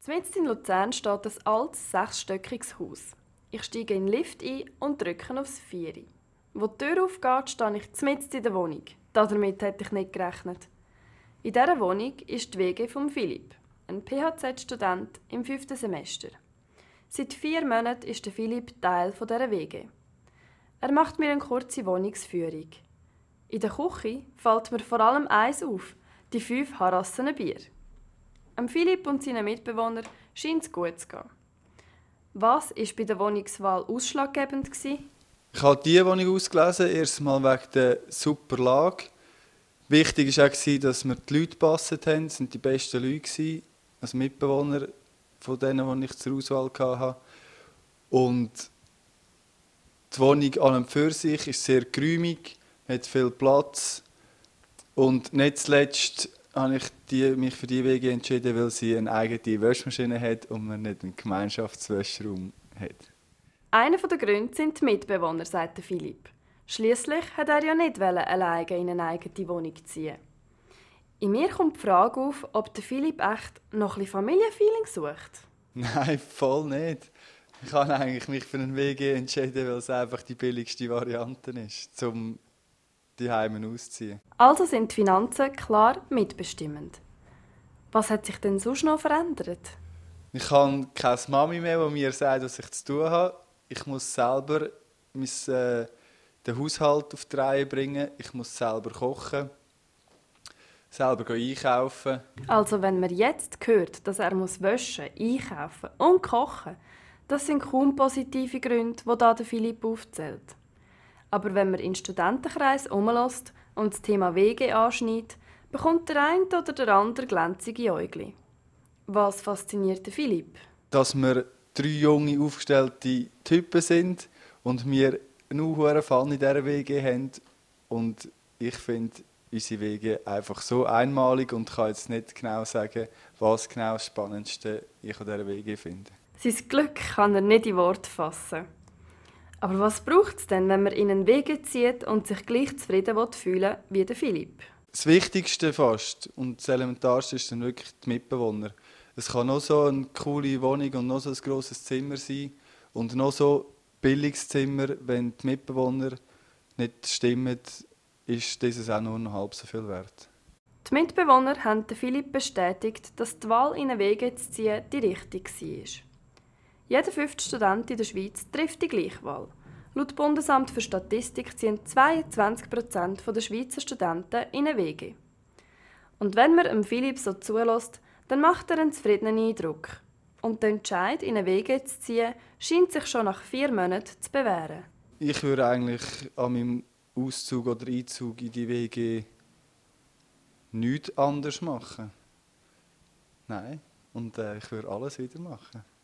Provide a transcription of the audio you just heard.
Mitten in Luzern steht ein altes, sechsstöckiges Haus. Ich steige in den Lift ein und drücke aufs 4. Wo die Tür aufgeht, stehe ich mitten in der Wohnung. Damit hätte ich nicht gerechnet. In dieser Wohnung ist die WG von Philipp, ein PHZ-Student im 5. Semester. Seit 4 Monaten ist Philipp Teil dieser WG. Er macht mir eine kurze Wohnungsführung. In der Küche fällt mir vor allem eins auf: die 5 Harassen Bier. Philipp und seinen Mitbewohnern scheint es gut zu gehen. Was war bei der Wohnungswahl ausschlaggebend? Ich habe diese Wohnung ausgelesen, erst mal wegen der super Lage. Wichtig war auch, dass mir die Leute gepasst haben. Es waren die besten Leute, als Mitbewohner von denen, die ich zur Auswahl hatte. Und die Wohnung an und für sich ist sehr geräumig, hat viel Platz. Und nicht zuletzt habe ich mich für die WG entschieden, weil sie eine eigene Waschmaschine hat und man nicht einen Gemeinschaftswäschraum hat. Einer der Gründe sind die Mitbewohner, sagt Philipp. Schliesslich wollte er ja nicht alleine in eine eigene Wohnung ziehen. In mir kommt die Frage auf, ob der Philipp echt noch ein bisschen Familienfeeling sucht. Nein, voll nicht. Ich habe eigentlich mich für eine WG entschieden, weil es einfach die billigste Variante ist, um die Heime auszuziehen. Also sind die Finanzen klar mitbestimmend. Was hat sich denn sonst noch verändert? Ich habe keine Mami mehr, die mir sagt, was ich zu tun habe. Ich muss selber den Haushalt auf die Reihe bringen. Ich muss selber kochen, selber einkaufen. Also wenn man jetzt hört, dass er waschen, einkaufen und kochen muss, das sind kaum positive Gründe, die da der Philipp aufzählt. Aber wenn man in den Studentenkreis herumlässt und das Thema WG anschneidet, bekommt der eine oder der andere glänzige Äugel. Was fasziniert den Philipp? Dass wir 3 junge, aufgestellte Typen sind und wir einen Fun in dieser WG haben. Und ich finde unsere WG einfach so einmalig und kann jetzt nicht genau sagen, was genau das Spannendste ich an dieser WG finde. Sein Glück kann er nicht in Worte fassen. Aber was braucht es denn, wenn man in einen Weg zieht und sich gleich zufrieden fühlen will wie der Philipp? Das Wichtigste fast und das Elementarste ist dann wirklich die Mitbewohner. Es kann noch so eine coole Wohnung und noch so ein grosses Zimmer sein und noch so ein billiges Zimmer, wenn die Mitbewohner nicht stimmen, ist dieses auch nur noch halb so viel wert. Die Mitbewohner haben Philipp bestätigt, dass die Wahl in eine WG zu ziehen die richtige war. Jeder 5. Student in der Schweiz trifft die Gleichwahl. Laut Bundesamt für Statistik ziehen 22% der Schweizer Studenten in eine WG. Und wenn man Philipp so zulässt, dann macht er einen zufriedenen Eindruck. Und der Entscheid, in eine WG zu ziehen, scheint sich schon nach 4 Monaten zu bewähren. Ich würde eigentlich an meinem Auszug oder Einzug in die WG nichts anders machen. Nein, und ich würde alles wieder machen.